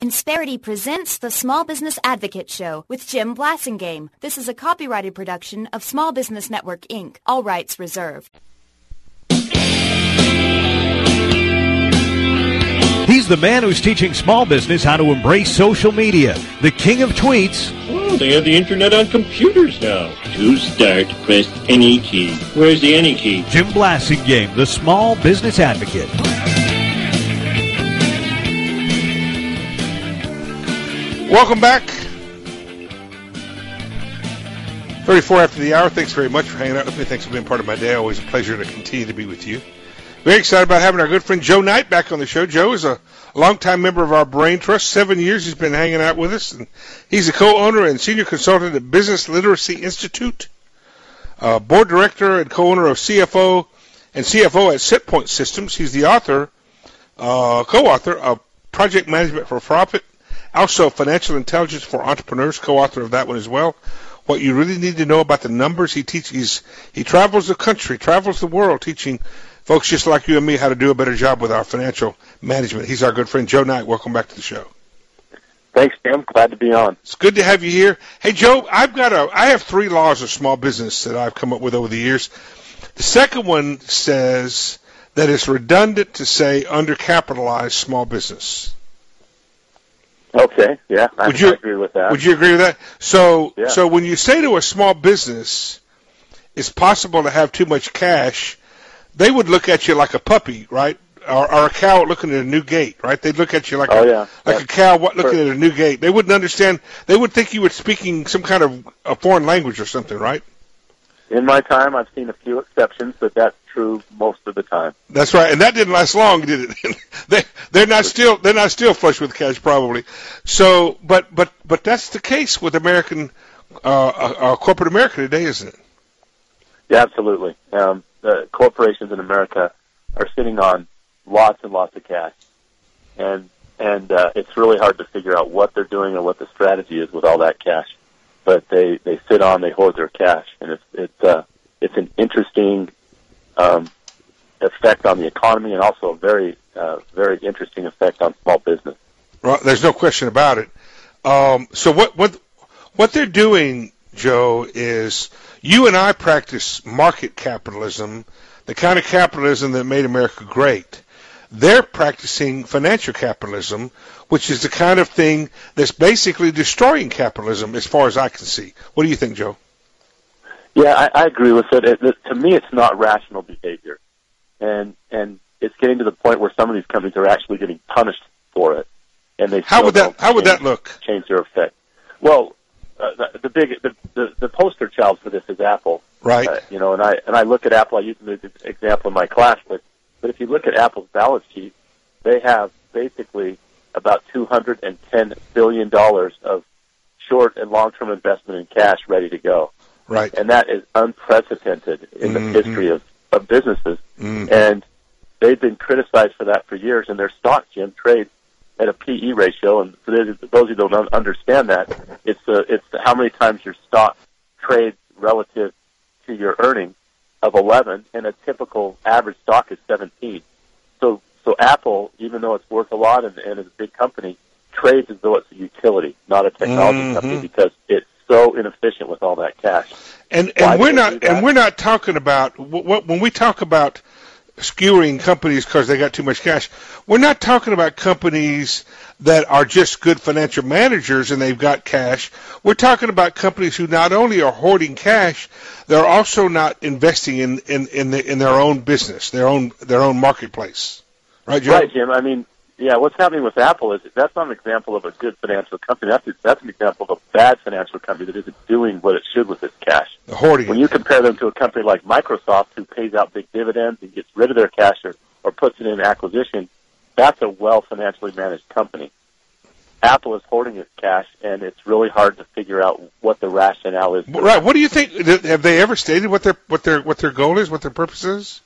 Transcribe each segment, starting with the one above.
Insperity presents the Small Business Advocate Show with Jim Blasingame. This is a copyrighted production of Small Business Network, Inc., all rights reserved. He's the man who's teaching small business how to embrace social media, the king of tweets. Oh, they have the internet on computers now. To start, press any key. Where's the any key? Jim Blasingame, the small business advocate. Welcome back. 34 after the hour. Thanks very much for hanging out with me. Thanks for being part of my day. Always a pleasure to continue to be with you. Very excited about having our good friend Joe Knight back on the show. Joe is a longtime member of our Brain Trust. 7 years he's been hanging out with us. And he's a co-owner and senior consultant at Business Literacy Institute, board director and co-owner of CFO at Setpoint Systems. He's the co-author of Project Management for Profit, also Financial Intelligence for Entrepreneurs, co-author of that one as well. What you really need to know about the numbers he teaches. He travels the country, travels the world, teaching folks just like you and me how to do a better job with our financial management. He's our good friend Joe Knight. Welcome back to the show. Thanks, Tim. Glad to be on. It's good to have you here. Hey, Joe, I have 3 laws of small business that I've come up with over the years. The second one says that it's redundant to say undercapitalized small business. Okay, yeah, I agree with that. Would you agree with that? So when you say to a small business, it's possible to have too much cash, they would look at you like a puppy, right? Or a cow looking at a new gate, right? They'd look at you like a cow looking at a new gate. They wouldn't understand. They would think you were speaking some kind of a foreign language or something, right? In my time, I've seen a few exceptions, but that's true most of the time. That's right, and that didn't last long, did it? they're not still flush with cash, probably. So, but that's the case with American corporate America today, isn't it? Yeah, absolutely. The corporations in America are sitting on lots and lots of cash, and it's really hard to figure out what they're doing or what the strategy is with all that cash. But they hoard their cash, and it's an interesting effect on the economy, and also a very interesting effect on small business. Well, there's no question about it. So what they're doing, Joe, is you and I practice market capitalism, the kind of capitalism that made America great. They're practicing financial capitalism, which is the kind of thing that's basically destroying capitalism as far as I can see. What do you think, Joe? Yeah, I agree with it. To me, it's not rational behavior. And it's getting to the point where some of these companies are actually getting punished for it. And they How would that look? Change their effect. Well, the poster child for this is Apple. Right. And I look at Apple, I use the example in my class, but if you look at Apple's balance sheet, they have basically about $210 billion of short and long-term investment in cash ready to go. Right. And that is unprecedented in the history of businesses. Mm-hmm. And they've been criticized for that for years, and their stock, Jim, trades at a PE ratio. And for those who don't understand that, it's how many times your stock trades relative to your earnings of 11, and a typical average stock is 17. So Apple, even though it's worth a lot and is a big company, trades as though it's a utility, not a technology company, because it's so inefficient with all that cash. And we're not talking about when we talk about skewering companies because they got too much cash. We're not talking about companies that are just good financial managers and they've got cash. We're talking about companies who not only are hoarding cash, they're also not investing in their own business, their own marketplace. Right, Jim? Right, Jim. I mean, yeah, what's happening with Apple is that's not an example of a good financial company. That's an example of a bad financial company that isn't doing what it should with its cash. The hoarding. When you compare them to a company like Microsoft, who pays out big dividends and gets rid of their cash or puts it in acquisition, that's a well-financially managed company. Apple is hoarding its cash, and it's really hard to figure out what the rationale is. Right. What do you think? Have they ever stated what their goal is, what their purpose is?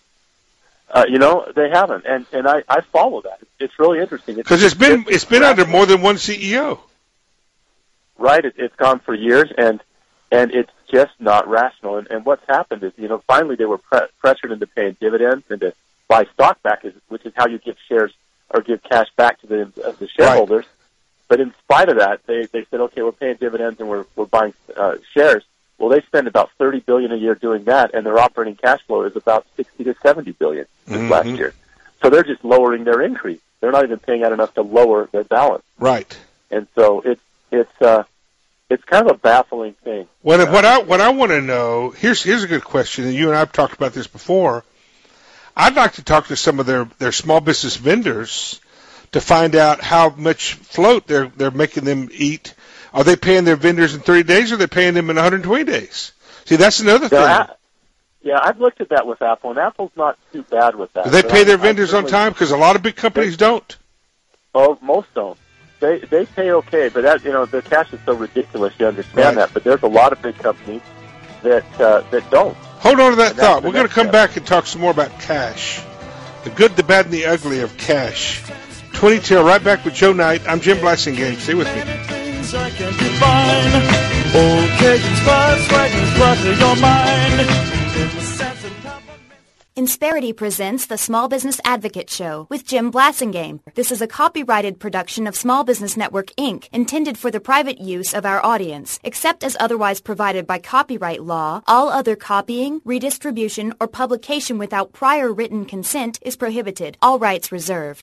They haven't, and I follow that. It's really interesting because it's been under more than one CEO. Right, it's gone for years, and it's just not rational. And what's happened is, finally they were pressured into paying dividends and to buy stock back, which is how you give shares or give cash back to the shareholders. Right. But in spite of that, they said, okay, we're paying dividends and we're buying shares. Well, they spend about $30 billion a year doing that, and their operating cash flow is about $60 to $70 billion this last year. So they're just lowering their increase. They're not even paying out enough to lower their balance. Right. And so it's kind of a baffling thing. What I want to know, here's a good question, and you and I have talked about this before. I'd like to talk to some of their small business vendors to find out how much float they're making them eat. Are they paying their vendors in 30 days, or are they paying them in 120 days? See, that's another thing. Yeah, I've looked at that with Apple, and Apple's not too bad with that. Do they pay their vendors on time? Because a lot of big companies don't. Oh, most don't. They pay okay, but that, the cash is so ridiculous. You understand that, but there's a lot of big companies that don't. Hold on to that thought. We're going to come back and talk some more about cash, the good, the bad, and the ugly of cash. 20 right back with Joe Knight. I'm Jim Blasingame. Stay with me. Insperity presents the Small Business Advocate Show with Jim Blasingame. This is a copyrighted production of Small Business Network, Inc., intended for the private use of our audience. Except as otherwise provided by copyright law, all other copying, redistribution, or publication without prior written consent is prohibited. All rights reserved.